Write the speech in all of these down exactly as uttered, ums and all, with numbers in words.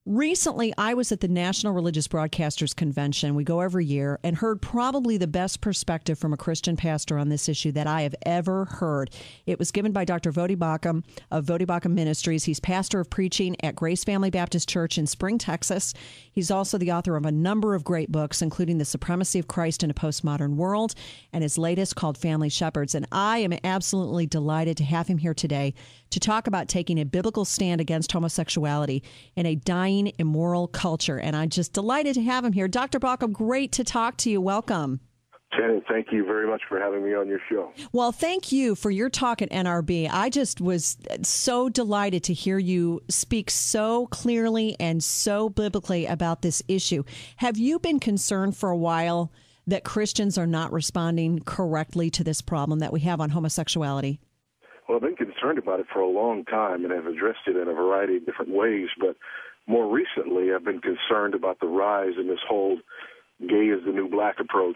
Recently, I was at the National Religious Broadcasters Convention. We go every year, and heard probably the best perspective from a Christian pastor on this issue that I have ever heard. It was given by Doctor Voddie Baucham of Voddie Baucham Ministries. He's pastor of preaching at Grace Family Baptist Church in Spring, Texas. He's also the author of a number of great books, including The Supremacy of Christ in a Postmodern World, and his latest called Family Shepherds. And I am absolutely delighted to have him here today to talk about taking a biblical stand against homosexuality in a dying, immoral culture. And I'm just delighted to have him here. Doctor Baucham, great to talk to you. Welcome. Janet, thank you very much for having me on your show. Well, thank you for your talk at N R B. I just was so delighted to hear you speak so clearly and so biblically about this issue. Have you been concerned for a while that Christians are not responding correctly to this problem that we have on homosexuality? Well, I've been concerned about it for a long time and have addressed it in a variety of different ways. But more recently, I've been concerned about the rise in this whole gay is the new black approach,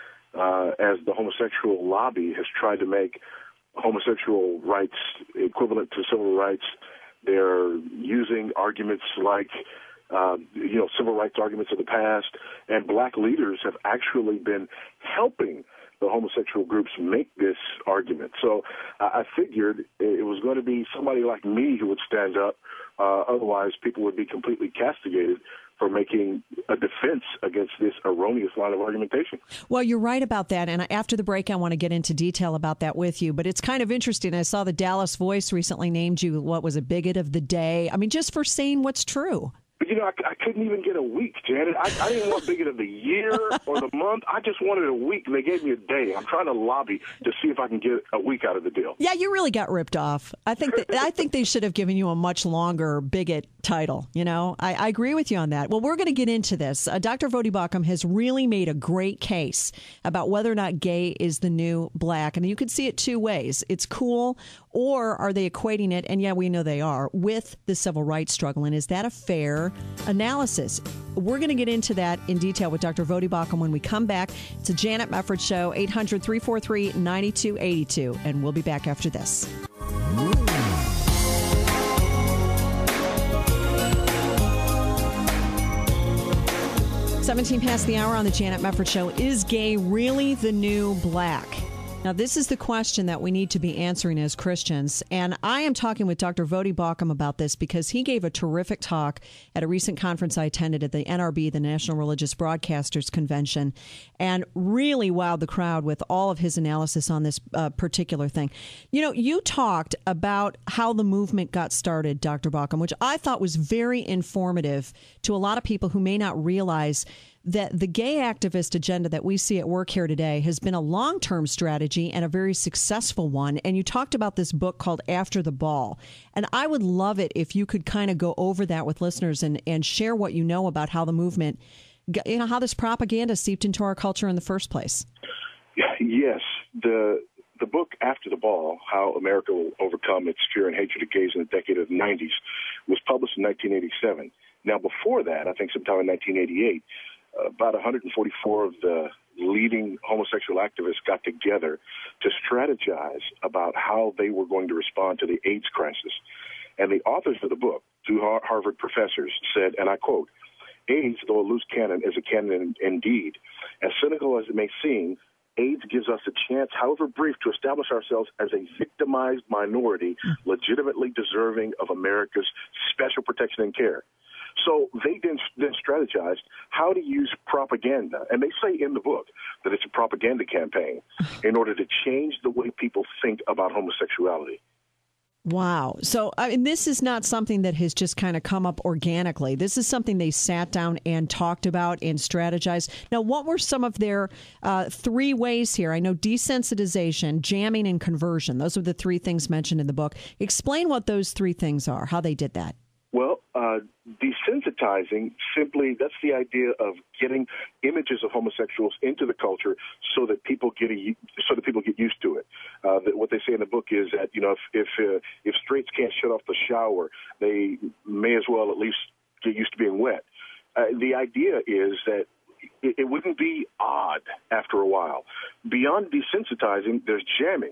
uh, as the homosexual lobby has tried to make homosexual rights equivalent to civil rights. They're using arguments like, uh, you know, civil rights arguments of the past, and black leaders have actually been helping the homosexual groups make this argument. So uh, I figured it was going to be somebody like me who would stand up. Uh, otherwise, people would be completely castigated for making a defense against this erroneous line of argumentation. Well, you're right about that. And after the break, I want to get into detail about that with you. But it's kind of interesting. I saw the Dallas Voice recently named you, what was a bigot of the day. I mean, just for saying what's true. But, you know, I, I couldn't even get a week, Janet. I, I didn't want bigot of the year or the month. I just wanted a week, and they gave me a day. I'm trying to lobby to see if I can get a week out of the deal. Yeah, you really got ripped off. I think that, I think they should have given you a much longer bigot title. You know, I, I agree with you on that. Well, we're going to get into this. Uh, Doctor Voddie Baucham has really made a great case about whether or not gay is the new black. And you could see it two ways. It's cool, or are they equating it, and yeah, we know they are, with the civil rights struggle. And is that a fair analysis? We're going to get into that in detail with Doctor Voddie Baucham when we come back. It's a Janet Mefford Show, eight hundred, three four three, nine two eight two. And we'll be back after this. seventeen past the hour on the Janet Mefford Show. Is gay really the new black? Now, this is the question that we need to be answering as Christians. And I am talking with Doctor Voddie Baucham about this because he gave a terrific talk at a recent conference I attended at the N R B, the National Religious Broadcasters Convention, and really wowed the crowd with all of his analysis on this uh, particular thing. You know, you talked about how the movement got started, Doctor Baucham, which I thought was very informative to a lot of people who may not realize that the gay activist agenda that we see at work here today has been a long-term strategy and a very successful one. And you talked about this book called After the Ball. And I would love it if you could kind of go over that with listeners and, and share what you know about how the movement, you know, how this propaganda seeped into our culture in the first place. Yes. The the book After the Ball, How America Will Overcome Its Fear and Hatred of Gays in the Decade of the nineties, was published in nineteen eighty-seven. Now, before that, I think sometime in nineteen eighty-eight, about one hundred forty-four of the leading homosexual activists got together to strategize about how they were going to respond to the AIDS crisis. And the authors of the book, two Harvard professors, said, and I quote, "AIDS, though a loose cannon, is a cannon indeed. As cynical as it may seem, AIDS gives us a chance, however brief, to establish ourselves as a victimized minority legitimately deserving of America's special protection and care." So they then, then strategized how to use propaganda. And they say in the book that it's a propaganda campaign in order to change the way people think about homosexuality. Wow. So, I mean, this is not something that has just kind of come up organically. This is something they sat down and talked about and strategized. Now, what were some of their uh, three ways here? I know desensitization, jamming, and conversion. Those are the three things mentioned in the book. Explain what those three things are, how they did that. Well, uh, desensitizing, simply, that's the idea of getting images of homosexuals into the culture so that people get a, so that people get used to it. Uh, that what they say in the book is that, you know, if if, uh, if straights can't shut off the shower, they may as well at least get used to being wet. Uh, the idea is that it wouldn't be odd after a while. Beyond desensitizing, there's jamming.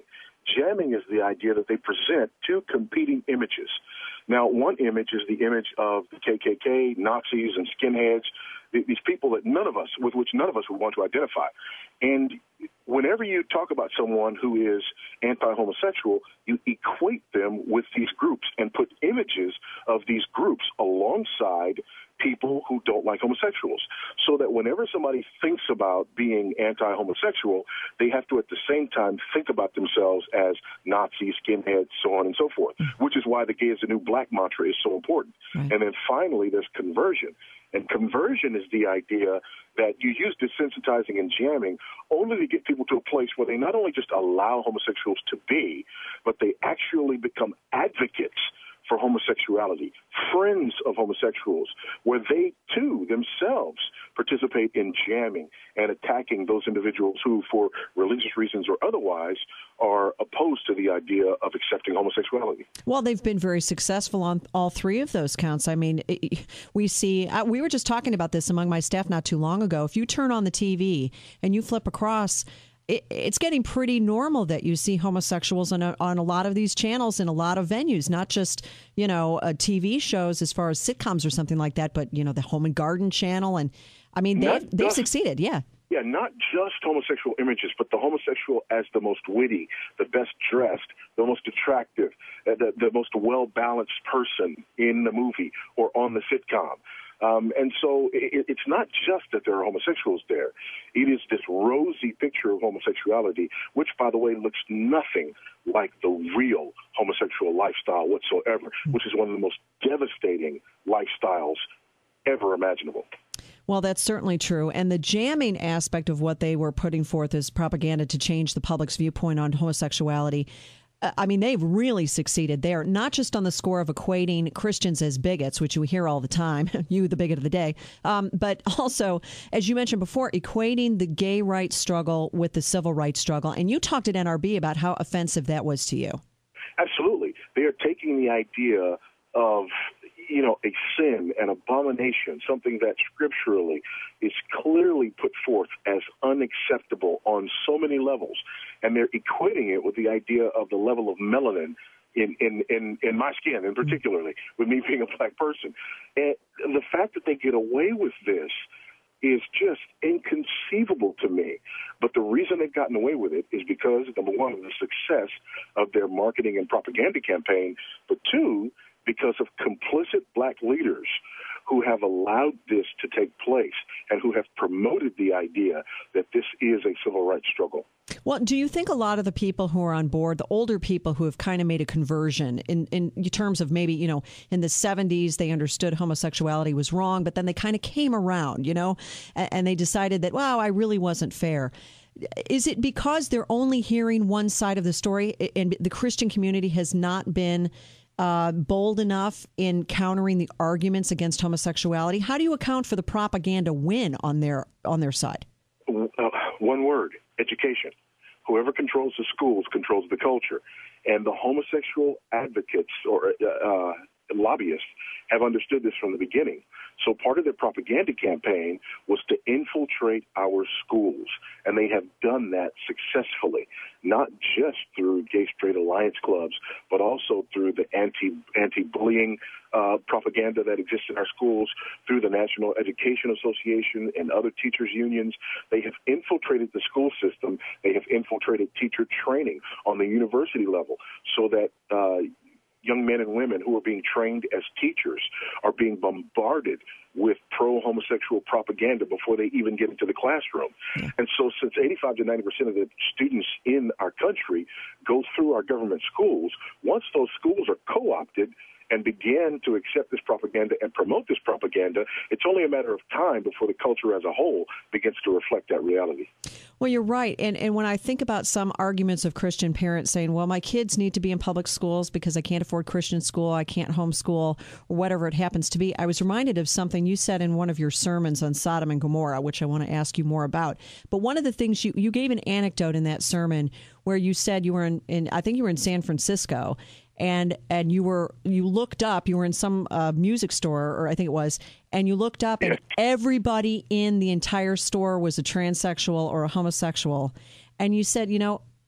Jamming is the idea that they present two competing images. Now, one image is the image of the K K K, Nazis, and skinheads, these people that none of us, with which none of us would want to identify. And whenever you talk about someone who is anti-homosexual, you equate them with these groups and put images of these groups alongside people who don't like homosexuals, so that whenever somebody thinks about being anti-homosexual, they have to at the same time think about themselves as Nazis, skinheads, so on and so forth, which is why the gay is the new black mantra is so important. Right. And then finally, there's conversion. And conversion is the idea that you use desensitizing and jamming only to get people to a place where they not only just allow homosexuals to be, but they actually become advocates for homosexuality, friends of homosexuals, where they, too, themselves participate in jamming and attacking those individuals who, for religious reasons or otherwise, are opposed to the idea of accepting homosexuality. Well, they've been very successful on all three of those counts. I mean, we see, we were just talking about this among my staff not too long ago. If you turn on the T V and you flip across, It, it's getting pretty normal that you see homosexuals on a, on a lot of these channels in a lot of venues, not just, you know, uh, T V shows as far as sitcoms or something like that, but, you know, the Home and Garden channel. And I mean, they've, they've succeeded. Yeah. Yeah, not just homosexual images, but the homosexual as the most witty, the best dressed, the most attractive, the, the most well-balanced person in the movie or on the sitcom. Um, and so it, it's not just that there are homosexuals there. It is this rosy picture of homosexuality, which, by the way, looks nothing like the real homosexual lifestyle whatsoever, which is one of the most devastating lifestyles ever imaginable. Well, that's certainly true. And the jamming aspect of what they were putting forth as propaganda to change the public's viewpoint on homosexuality, I mean, they've really succeeded there, not just on the score of equating Christians as bigots, which we hear all the time, you, the bigot of the day, um, but also, as you mentioned before, equating the gay rights struggle with the civil rights struggle. And you talked at N R B about how offensive that was to you. Absolutely. They are taking the idea of, you know, a sin, an abomination, something that scripturally is clearly put forth as unacceptable on so many levels, and they're equating it with the idea of the level of melanin in, in, in, in my skin, and particularly with me being a black person. And the fact that they get away with this is just inconceivable to me. But the reason they've gotten away with it is because, number one, of the success of their marketing and propaganda campaign, but two, because of complicit black leaders who have allowed this to take place and who have promoted the idea that this is a civil rights struggle. Well, do you think a lot of the people who are on board, the older people who have kind of made a conversion in, in terms of maybe, you know, in the seventies, they understood homosexuality was wrong, but then they kind of came around, you know, and, and they decided that, wow, I really wasn't fair. Is it because they're only hearing one side of the story and the Christian community has not been Uh, bold enough in countering the arguments against homosexuality? How do you account for the propaganda win on their on their side? Uh, one word: education. Whoever controls the schools controls the culture, and the homosexual advocates or uh, lobbyists have understood this from the beginning. So part of their propaganda campaign was to infiltrate our schools, and they have done that successfully, not just through gay straight alliance clubs, but also through the anti, anti-bullying uh, propaganda that exists in our schools, through the National Education Association and other teachers' unions. They have infiltrated the school system. They have infiltrated teacher training on the university level so that uh, young men and women who are being trained as teachers are being bombarded with pro-homosexual propaganda before they even get into the classroom. Yeah. And so since eighty-five to ninety percent of the students in our country go through our government schools, once those schools are co-opted and begin to accept this propaganda and promote this propaganda, it's only a matter of time before the culture as a whole begins to reflect that reality. Well, you're right. And and when I think about some arguments of Christian parents saying, well, my kids need to be in public schools because I can't afford Christian school, I can't homeschool, or whatever it happens to be, I was reminded of something you said in one of your sermons on Sodom and Gomorrah, which I want to ask you more about. But one of the things you, you gave an anecdote in that sermon where you said you were in, in I think you were in San Francisco, and and you were you looked up, you were in some uh, music store, or I think it was, and you looked up and everybody in the entire store was a transsexual or a homosexual. And you said, you know,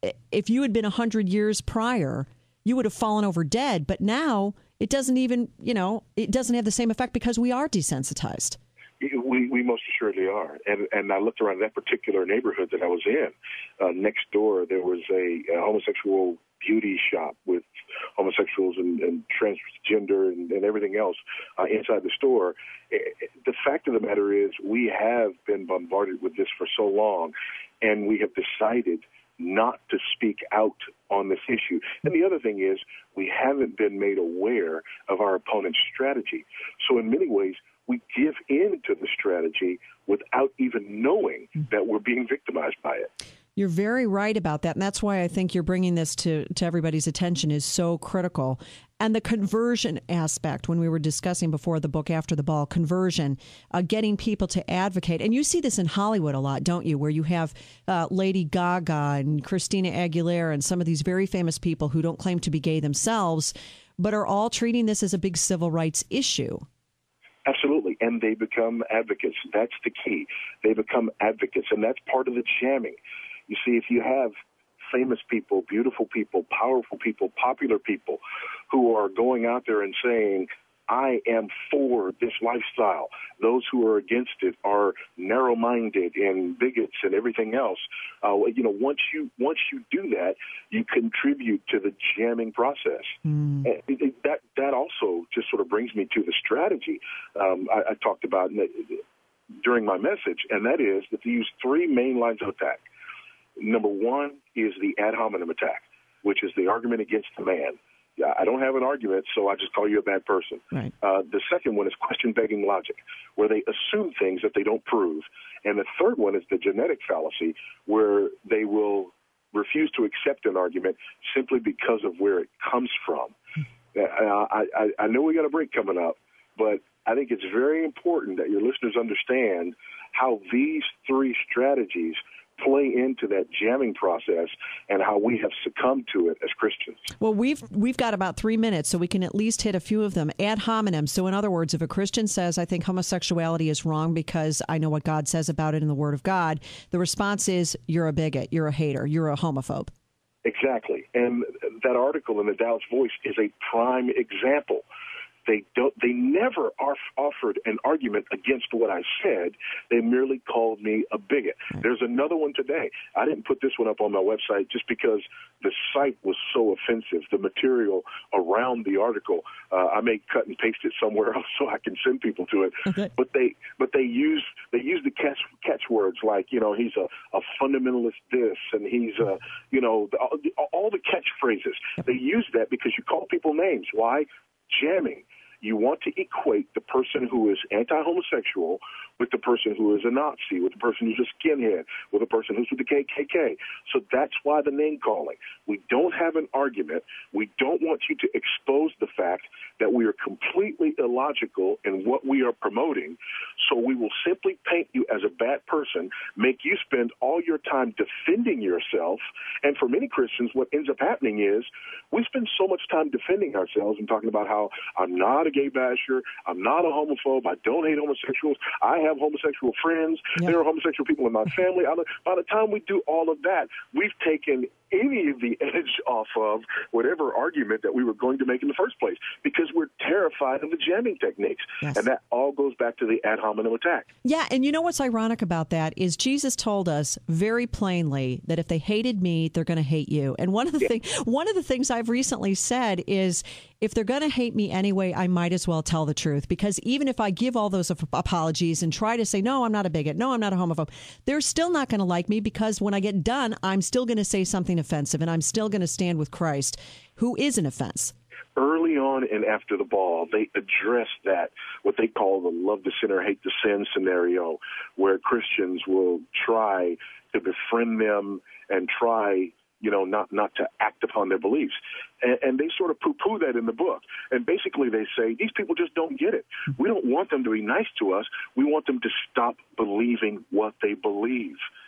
if you had been one hundred years prior, you would have fallen over dead. But now it doesn't even, you know, it doesn't have the same effect because we are desensitized. We, we most assuredly are. And, and I looked around that particular neighborhood that I was in. Uh, next door, there was a, a homosexual beauty shop with homosexuals and, and transgender and, and everything else uh, inside the store. The fact of the matter is we have been bombarded with this for so long, and we have decided not to speak out on this issue. And the other thing is we haven't been made aware of our opponent's strategy. So in many ways, we give in to the strategy without even knowing that we're being victimized by it. You're very right about that. And that's why I think you're bringing this to, to everybody's attention is so critical. And the conversion aspect, when we were discussing before the book After the Ball, conversion, uh, getting people to advocate. And you see this in Hollywood a lot, don't you, where you have uh, Lady Gaga and Christina Aguilera and some of these very famous people who don't claim to be gay themselves, but are all treating this as a big civil rights issue. Absolutely. And they become advocates. That's the key. They become advocates, and that's part of the jamming. You see, if you have famous people, beautiful people, powerful people, popular people who are going out there and saying, I am for this lifestyle. Those who are against it are narrow-minded and bigots and everything else. Uh, you know, once you once you do that, you contribute to the jamming process. Mm. And it, it, that that also just sort of brings me to the strategy um, I, I talked about in the, during my message, and that is that they use three main lines of attack. Number one is the ad hominem attack, which is the argument against the man. I don't have an argument, so I just call you a bad person. Right. Uh, the second one is question-begging logic, where they assume things that they don't prove. And the third one is the genetic fallacy, where they will refuse to accept an argument simply because of where it comes from. Uh, I, I, I know we got a break coming up, but I think it's very important that your listeners understand how these three strategies play into that jamming process and how we have succumbed to it as Christians. Well, we've we've got about three minutes, so we can at least hit a few of them. Ad hominem. So in other words, if a Christian says, I think homosexuality is wrong because I know what God says about it in the Word of God, the response is, you're a bigot, you're a hater, you're a homophobe. Exactly. And that article in the Dallas Voice is a prime example. They don't. They never are offered an argument against what I said. They merely called me a bigot. There's another one today. I didn't put this one up on my website just because the site was so offensive. The material around the article, uh, I may cut and paste it somewhere else so I can send people to it. Okay. But they, but they use they use the catch catchwords like, you know, he's a, a fundamentalist this, and he's a, you know, the, all the catchphrases. They use that because you call people names. Why? Jamming. You want to equate the person who is anti-homosexual with the person who is a Nazi, with the person who's a skinhead, with the person who's with the K K K. So that's why the name calling. We don't have an argument. We don't want you to expose the fact that we are completely illogical in what we are promoting. So we will simply paint you as a bad person, make you spend all your time defending yourself. And for many Christians, what ends up happening is we spend so much time defending ourselves and talking about how I'm not a gay basher, I'm not a homophobe, I don't hate homosexuals, I have homosexual friends, yep. There are homosexual people in my family. By the time we do all of that, we've taken any of the edge off of whatever argument that we were going to make in the first place because we're terrified of the jamming techniques. Yes. And that all goes back to the ad hominem attack. Yeah, and you know what's ironic about that is Jesus told us very plainly that if they hated me, they're going to hate you. And one of the yeah. thing, one of the things I've recently said is if they're going to hate me anyway, I might as well tell the truth, because even if I give all those apologies and try to say, no, I'm not a bigot, no, I'm not a homophobe, they're still not going to like me because when I get done, I'm still going to say something offensive and I'm still going to stand with Christ, who is an offense. Early on and After the Ball, they address that, what they call the love the sinner, hate the sin scenario, where Christians will try to befriend them and try, you know, not, not to act upon their beliefs. And, and they sort of poo-poo that in the book. And basically they say, these people just don't get it. We don't want them to be nice to us. We want them to stop believing what they believe.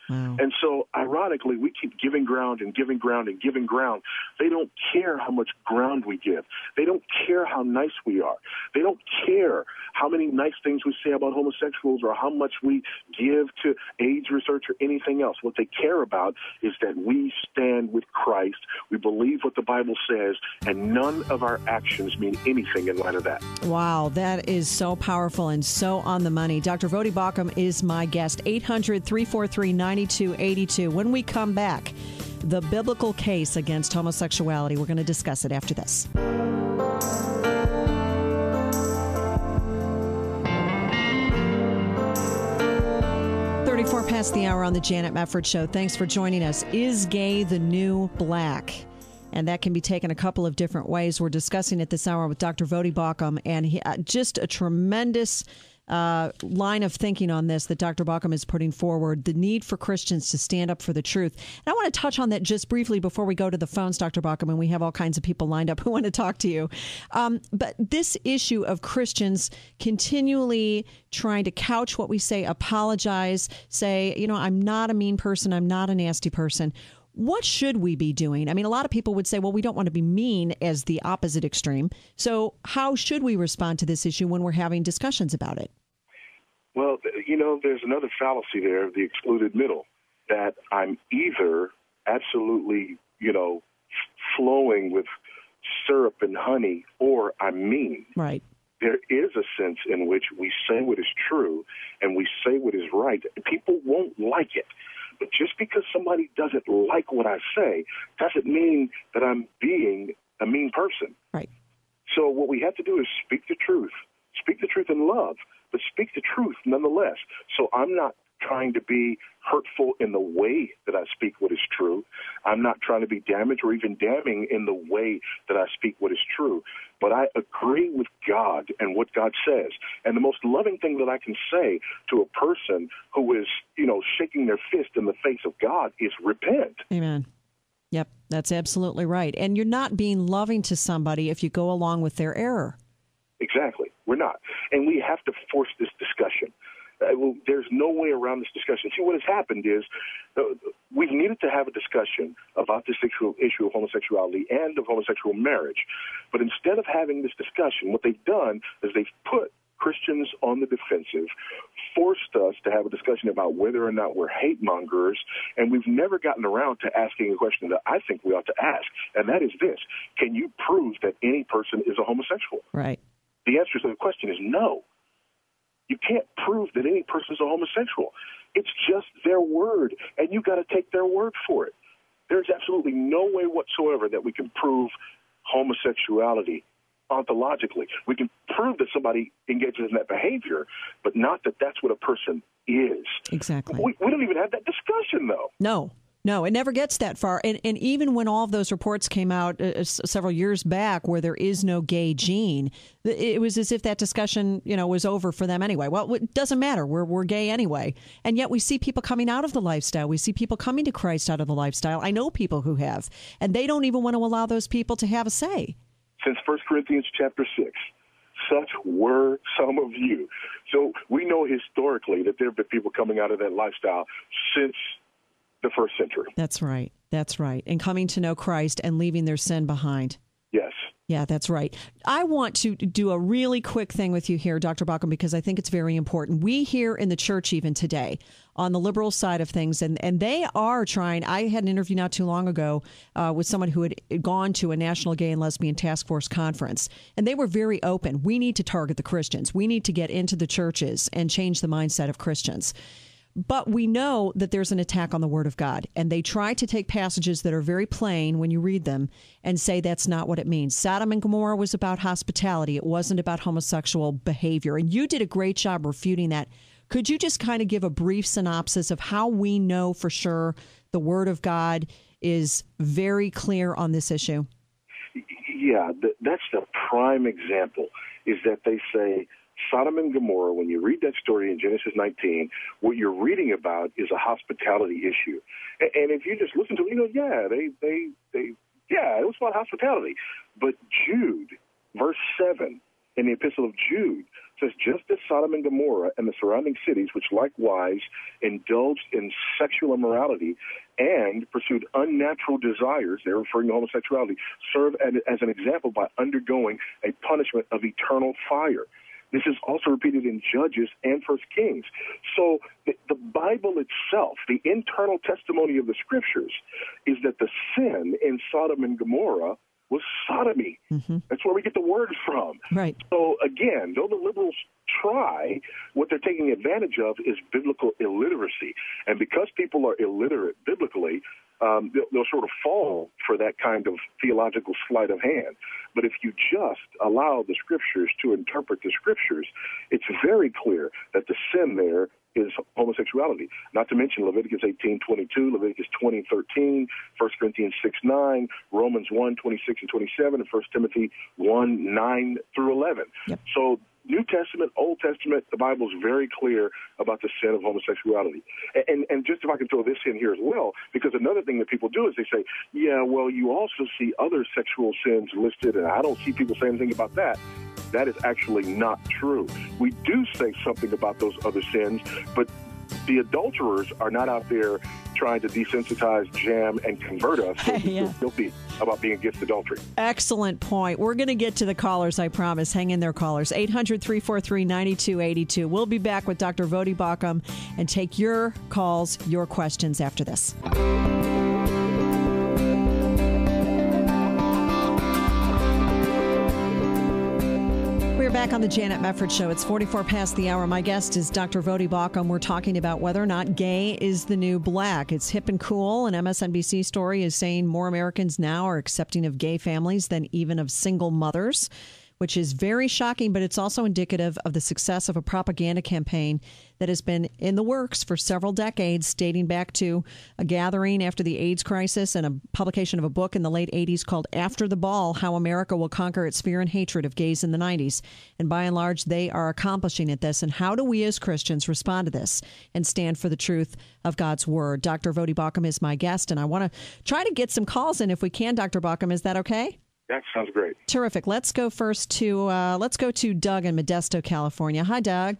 Wow. And so, ironically, we keep giving ground and giving ground and giving ground. They don't care how much ground we give. They don't care how nice we are. They don't care how many nice things we say about homosexuals or how much we give to AIDS research or anything else. What they care about is that we stand with Christ. We believe what the Bible says, and none of our actions mean anything in light of that. Wow, that is so powerful and so on the money. Doctor Voddie Baucham is my guest. eight hundred, three four three, nine two eight two. When we come back, the biblical case against homosexuality. We're going to discuss it after this. thirty-four past the hour on the Janet Mefford Show. Thanks for joining us. Is gay the new black? And that can be taken a couple of different ways. We're discussing it this hour with Doctor Voddie Baucham, and he, uh, just a tremendous uh, line of thinking on this that Doctor Baucham is putting forward, the need for Christians to stand up for the truth. And I want to touch on that just briefly before we go to the phones, Doctor Baucham, and we have all kinds of people lined up who want to talk to you. Um, but this issue of Christians continually trying to couch what we say, apologize, say, you know, I'm not a mean person, I'm not a nasty person. What should we be doing? I mean, a lot of people would say, well, we don't want to be mean as the opposite extreme. So how should we respond to this issue when we're having discussions about it? Well, you know, there's another fallacy there, the excluded middle, that I'm either absolutely, you know, flowing with syrup and honey or I'm mean. Right. There is a sense in which we say what is true and we say what is right. People won't like it. But just because somebody doesn't like what I say doesn't mean that I'm being a mean person. Right. So what we have to do is speak the truth. Speak the truth in love, but speak the truth nonetheless. So I'm not trying to be hurtful in the way that I speak what is true. I'm not trying to be damaged or even damning in the way that I speak what is true. But I agree with God and what God says. And the most loving thing that I can say to a person who is, you know, shaking their fist in the face of God is repent. Amen. Yep, that's absolutely right. And you're not being loving to somebody if you go along with their error. Exactly. We're not. And we have to force this discussion. Uh, well, there's no way around this discussion. See, what has happened is uh, we've needed to have a discussion about this issue, issue of homosexuality and of homosexual marriage. But instead of having this discussion, what they've done is they've put Christians on the defensive, forced us to have a discussion about whether or not we're hate mongers, and we've never gotten around to asking a question that I think we ought to ask, and that is this: can you prove that any person is a homosexual? Right. The answer to the question is no. You can't prove that any person is a homosexual. It's just their word, and you got to take their word for it. There's absolutely no way whatsoever that we can prove homosexuality ontologically. We can prove that somebody engages in that behavior, but not that that's what a person is. Exactly. We, we don't even have that discussion, though. No. No, it never gets that far. And, and even when all of those reports came out uh, s- several years back where there is no gay gene, it was as if that discussion, you know, was over for them anyway. Well, it doesn't matter. We're we're gay anyway. And yet we see people coming out of the lifestyle. We see people coming to Christ out of the lifestyle. I know people who have. And they don't even want to allow those people to have a say. Since First Corinthians chapter six. Such were some of you. So we know historically that there have been people coming out of that lifestyle since the first century. That's right. That's right. And coming to know Christ and leaving their sin behind. Yes. Yeah, that's right. I want to do a really quick thing with you here, Doctor Baucham, because I think it's very important. We here in the church even today, on the liberal side of things, and, and they are trying. I had an interview not too long ago uh, with someone who had gone to a National Gay and Lesbian Task Force conference, and they were very open. We need to target the Christians. We need to get into the churches and change the mindset of Christians. But we know that there's an attack on the Word of God, and they try to take passages that are very plain when you read them and say that's not what it means. Sodom and Gomorrah was about hospitality. It wasn't about homosexual behavior, and you did a great job refuting that. Could you just kind of give a brief synopsis of how we know for sure the Word of God is very clear on this issue? Yeah, that's the prime example, is that they say Sodom and Gomorrah, when you read that story in Genesis nineteen, what you're reading about is a hospitality issue. And if you just listen to it, you know, yeah, they, they, they, yeah, it was about hospitality. But Jude, verse seven, in the Epistle of Jude says, just as Sodom and Gomorrah and the surrounding cities, which likewise indulged in sexual immorality and pursued unnatural desires, they're referring to homosexuality, serve as an example by undergoing a punishment of eternal fire. This is also repeated in Judges and First Kings. So the, the Bible itself, the internal testimony of the Scriptures, is that the sin in Sodom and Gomorrah was sodomy. Mm-hmm. That's where we get the word from. Right. So again, though the liberals try, what they're taking advantage of is biblical illiteracy. And because people are illiterate biblically, um, they'll, they'll sort of fall for that kind of theological sleight of hand. But if you just allow the Scriptures to interpret the Scriptures, it's very clear that the sin there is homosexuality. Not to mention Leviticus eighteen twenty-two, Leviticus twenty thirteen, First Corinthians six nine, Romans one twenty-six and twenty-seven, and First Timothy one nine through eleven. Yep. So New Testament, Old Testament, the Bible is very clear about the sin of homosexuality. And, and just if I can throw this in here as well, because another thing that people do is they say, yeah, well, you also see other sexual sins listed, and I don't see people saying anything about that. That is actually not true. We do say something about those other sins, but the adulterers are not out there trying to desensitize, jam, and convert us so we yeah. feel guilty about being against adultery. Excellent point. We're going to get to the callers, I promise. Hang in there, callers. eight hundred, three four three, nine two eight two. We'll be back with Doctor Voddie Baucham and take your calls, your questions after this. We're back on the Janet Mefford Show. It's forty-four past the hour. My guest is Doctor Voddie Baucham. We're talking about whether or not gay is the new black. It's hip and cool. An M S N B C story is saying more Americans now are accepting of gay families than even of single mothers, which is very shocking, but it's also indicative of the success of a propaganda campaign that has been in the works for several decades, dating back to a gathering after the AIDS crisis and a publication of a book in the late eighties called After the Ball, How America Will Conquer Its Fear and Hatred of Gays in the nineties. And by and large, they are accomplishing at this. And how do we as Christians respond to this and stand for the truth of God's word? Doctor Voddie Baucham is my guest, and I want to try to get some calls in if we can, Doctor Baucham. Is that okay? That sounds great. Terrific. Let's go first to uh, let's go to Doug in Modesto, California. Hi, Doug.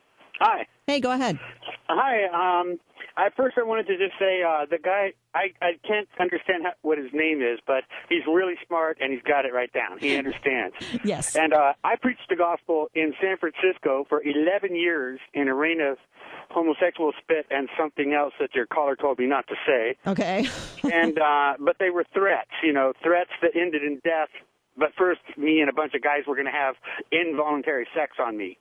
Hi. Hey, go ahead. Hi. Um, at first, I wanted to just say uh, the guy, I, I can't understand how, what his name is, but he's really smart and he's got it right down. He understands. Yes. And uh, I preached the gospel in San Francisco for eleven years in a reign of homosexual spit and something else that your caller told me not to say. Okay. and uh, but they were threats, you know, threats that ended in death. But first, me and a bunch of guys were going to have involuntary sex on me.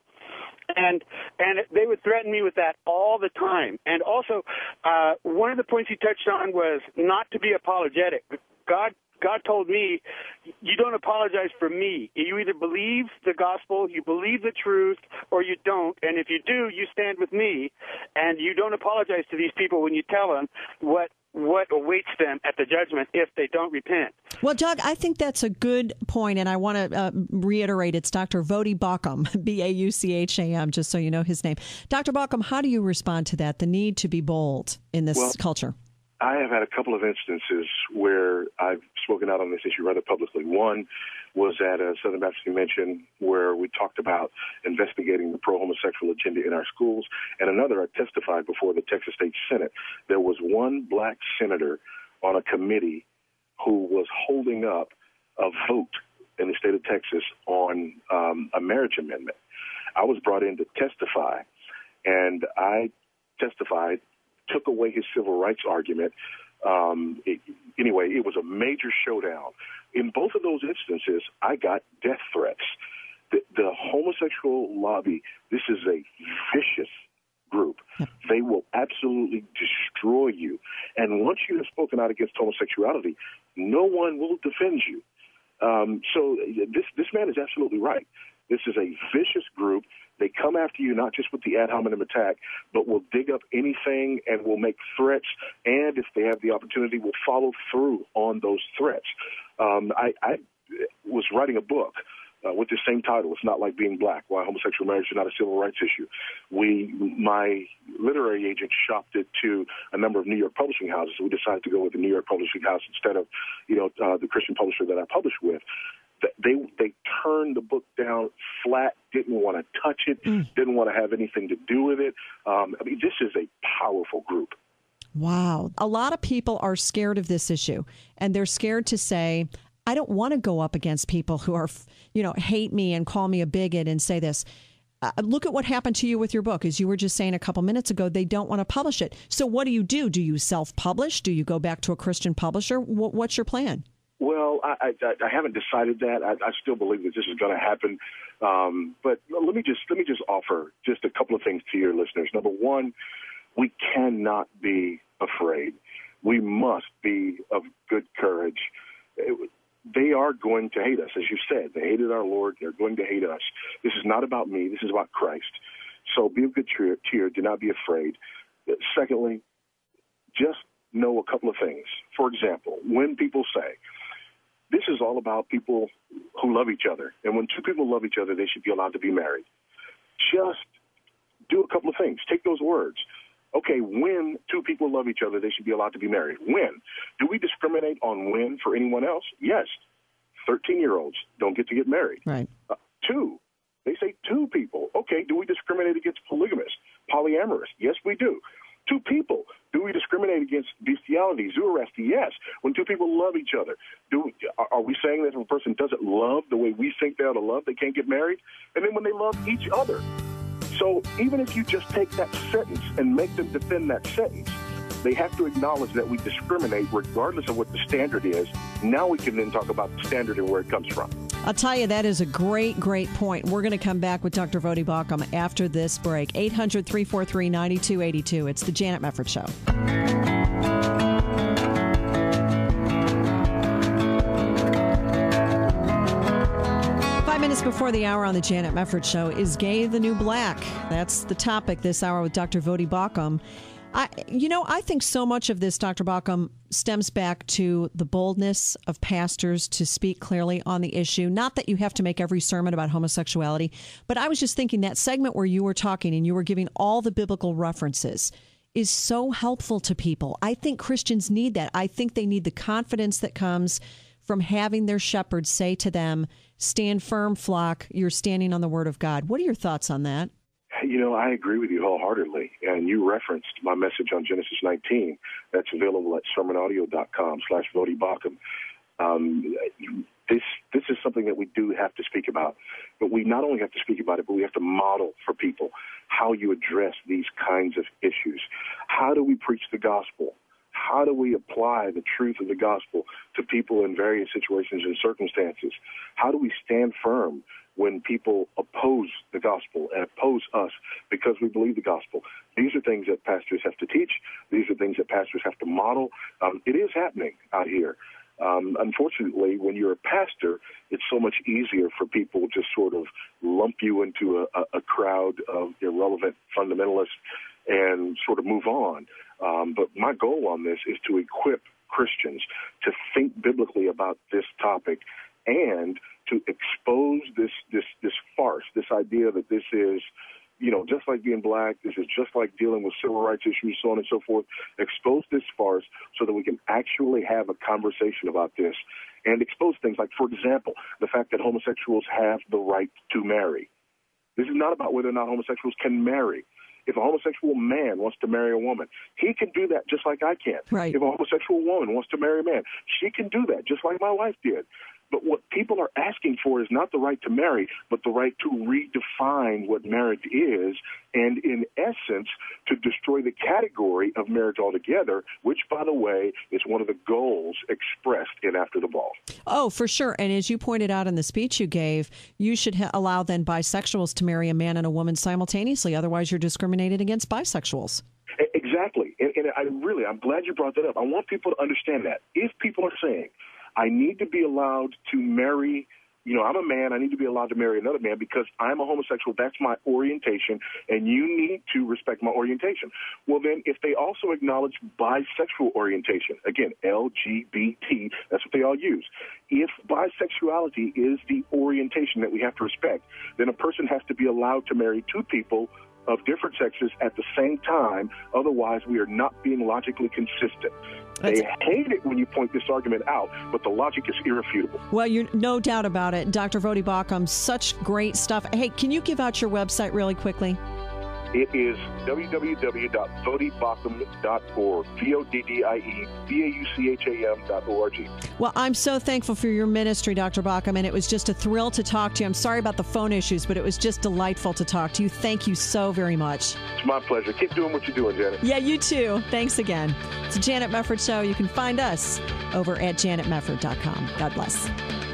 And and they would threaten me with that all the time. And also, uh, one of the points he touched on was not to be apologetic. God God told me, you don't apologize for me. You either believe the gospel, you believe the truth, or you don't. And if you do, you stand with me. And you don't apologize to these people when you tell them what what awaits them at the judgment if they don't repent. Well, Doug, I think that's a good point, and I want to uh, reiterate it's Doctor Voddie Baucham, B A U C H A M, just so you know his name. Doctor Baucham, how do you respond to that, the need to be bold in this well, culture? I have had a couple of instances where I've spoken out on this issue rather publicly. One was at a Southern Baptist Convention where we talked about investigating the pro-homosexual agenda in our schools, and another I testified before the Texas State Senate. There was one black senator on a committee who was holding up a vote in the state of Texas on um, a marriage amendment. I was brought in to testify, and I testified, took away his civil rights argument. Um, it, anyway, it was a major showdown. In both of those instances, I got death threats. The, the homosexual lobby, this is a vicious group. They will absolutely destroy you. And once you have spoken out against homosexuality, no one will defend you. Um, so this this man is absolutely right. This is a vicious group. They come after you not just with the ad hominem attack, but will dig up anything and will make threats, and if they have the opportunity, will follow through on those threats. Um, I, I was writing a book uh, with the same title, It's Not Like Being Black, Why Homosexual Marriage is Not a Civil Rights Issue. We, my literary agent shopped it to a number of New York publishing houses. We decided to go with the New York publishing house instead of, you know, uh, the Christian publisher that I published with. They they turned the book down flat, didn't want to touch it, mm. didn't want to have anything to do with it. Um, I mean, this is a powerful group. Wow. A lot of people are scared of this issue, and they're scared to say, I don't want to go up against people who are, you know, hate me and call me a bigot and say this. Uh, look at what happened to you with your book. As you were just saying a couple minutes ago, they don't want to publish it. So what do you do? Do you self-publish? Do you go back to a Christian publisher? W- what's your plan? Well, I, I, I haven't decided that. I, I still believe that this is going to happen. Um, but let me just let me just offer just a couple of things to your listeners. Number one, we cannot be afraid. We must be of good courage. It, they are going to hate us, as you said. They hated our Lord. They're going to hate us. This is not about me. This is about Christ. So be of good cheer. Do not be afraid. Secondly, just know a couple of things. For example, when people say, this is all about people who love each other, and when two people love each other, they should be allowed to be married. Just do a couple of things. Take those words. Okay, when two people love each other, they should be allowed to be married. When? Do we discriminate on when for anyone else? Yes. thirteen-year-olds don't get to get married. Right. Uh, two. They say two people. Okay, do we discriminate against polygamists, polyamorous? Yes, we do. Two people. Do we discriminate against bestiality, zoorasty? Yes. When two people love each other, do we, are we saying that if a person doesn't love the way we think they ought to love, they can't get married? And then when they love each other. So even if you just take that sentence and make them defend that sentence, they have to acknowledge that we discriminate regardless of what the standard is. Now we can then talk about the standard and where it comes from. I'll tell you, that is a great, great point. We're going to come back with Doctor Voddie Baucham after this break. eight hundred, three four three, nine two eight two. It's the Janet Mefford Show. Five minutes before the hour on the Janet Mefford Show, is gay the new black? That's the topic this hour with Doctor Voddie Baucham. I, you know, I think so much of this, Doctor Baucham, stems back to the boldness of pastors to speak clearly on the issue. Not that you have to make every sermon about homosexuality, but I was just thinking that segment where you were talking and you were giving all the biblical references is so helpful to people. I think Christians need that. I think they need the confidence that comes from having their shepherd say to them, stand firm, flock, you're standing on the word of God. What are your thoughts on that? You know, I agree with you wholeheartedly. And you referenced my message on Genesis nineteen. That's available at sermonaudio.com slash Voddie Baucham. Um, this, this is something that we do have to speak about. But we not only have to speak about it, but we have to model for people how you address these kinds of issues. How do we preach the gospel? How do we apply the truth of the gospel to people in various situations and circumstances? How do we stand firm when people oppose the gospel and oppose us because we believe the gospel? These are things that pastors have to teach. These are things that pastors have to model. Um, it is happening out here. Um, unfortunately, when you're a pastor, it's so much easier for people to sort of lump you into a, a crowd of irrelevant fundamentalists and sort of move on. Um, but my goal on this is to equip Christians to think biblically about this topic and to expose this, this, this farce, this idea that this is, you know, just like being black, this is just like dealing with civil rights issues, so on and so forth. Expose this farce so that we can actually have a conversation about this and expose things like, for example, the fact that homosexuals have the right to marry. This is not about whether or not homosexuals can marry. If a homosexual man wants to marry a woman, he can do that just like I can. Right. If a homosexual woman wants to marry a man, she can do that just like my wife did. But what people are asking for is not the right to marry, but the right to redefine what marriage is and, in essence, to destroy the category of marriage altogether, which, by the way, is one of the goals expressed in After the Ball. Oh, for sure. And as you pointed out in the speech you gave, you should ha- allow then bisexuals to marry a man and a woman simultaneously. Otherwise, you're discriminated against bisexuals. Exactly. And, and I really, I'm glad you brought that up. I want people to understand that. If people are saying, I need to be allowed to marry, you know, I'm a man, I need to be allowed to marry another man because I'm a homosexual, that's my orientation, and you need to respect my orientation. Well, then, if they also acknowledge bisexual orientation, again, L G B T, that's what they all use. If bisexuality is the orientation that we have to respect, then a person has to be allowed to marry two people of different sexes at the same time. Otherwise, we are not being logically consistent. They That's- hate it when you point this argument out, but the logic is irrefutable. Well, you're no doubt about it. Doctor Vodi Bakum, such great stuff. Hey, can you give out your website really quickly? It is w w w dot vodi bakum dot org, V O D D I E B A U C H A M dot O R G. Well, I'm so thankful for your ministry, Doctor Bakum, and it was just a thrill to talk to you. I'm sorry about the phone issues, but it was just delightful to talk to you. Thank you so very much. It's my pleasure. Keep doing what you're doing, Janet. Yeah, you too. Thanks again. It's the Janet Mefford Show. You can find us over at janet mefford dot com. God bless.